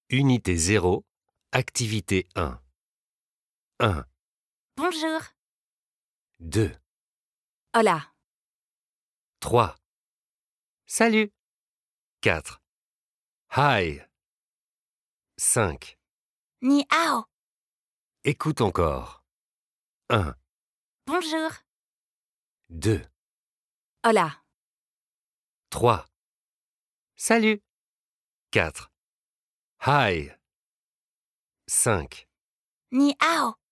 Unité 0, activité 1. 1, Bonjour. 2, Hola. 3. Salut. 4. Hi. 5. Ni hao. Écoute encore. 1, Bonjour. 2, Hola. 3. Salut. 4. Hi. 5. Ni hao.